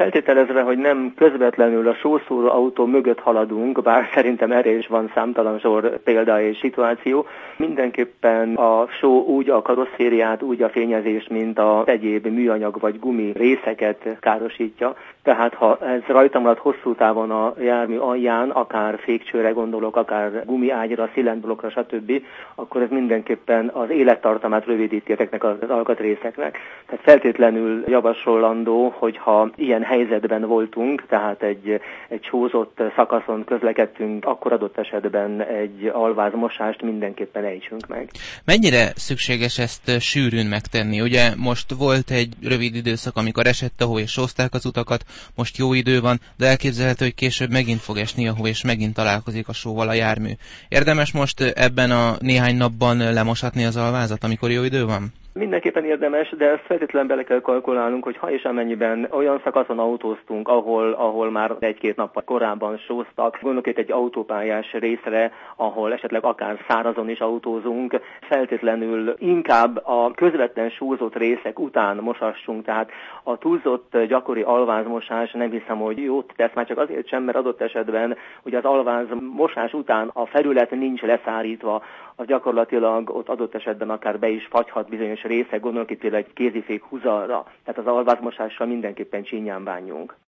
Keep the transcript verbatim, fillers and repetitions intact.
Feltételezve, hogy nem közvetlenül a sószóró autó mögött haladunk, bár szerintem erre is van számtalan sor példa és szituáció, mindenképpen a só úgy a karosszériát, úgy a fényezést, mint az egyéb műanyag vagy gumi részeket károsítja. Tehát ha ez rajtam alatt hosszú távon a jármű alján, akár fékcsőre gondolok, akár gumiágyra, szilendblokkra, stb., akkor ez mindenképpen az élettartamát rövidíti ezeknek az alkatrészeknek. Tehát feltétlenül javasolandó, hogyha ilyen helyzetben voltunk, tehát egy, egy sózott szakaszon közlekedtünk, akkor adott esetben egy alvázmosást mindenképpen ejtsünk meg. Mennyire szükséges ezt sűrűn megtenni? Ugye most volt egy rövid időszak, amikor esett a hó és sózták az utakat, most jó idő van, de elképzelhető, hogy később megint fog esni a hó, és megint találkozik a sóval a jármű. Érdemes most ebben a néhány napban lemosatni az alvázat, amikor jó idő van? Mindenképpen érdemes, de ezt feltétlenül bele kell kalkulálnunk, hogy ha és amennyiben olyan szakaszon autóztunk, ahol, ahol már egy-két nappal korábban sóztak, gondolok itt egy autópályás részre, ahol esetleg akár szárazon is autózunk, feltétlenül inkább a közvetlen sózott részek után mosassunk, tehát a túlzott gyakori alvázmosás nem hiszem, hogy jót tesz, már csak azért sem, mert adott esetben ugye az alvázmosás után a felület nincs leszárítva, az gyakorlatilag ott adott esetben akár be is fagyhat bizonyos részek, gondolok itt például egy kézifék húzalra, tehát az alvázmosással mindenképpen csínyán bánjunk.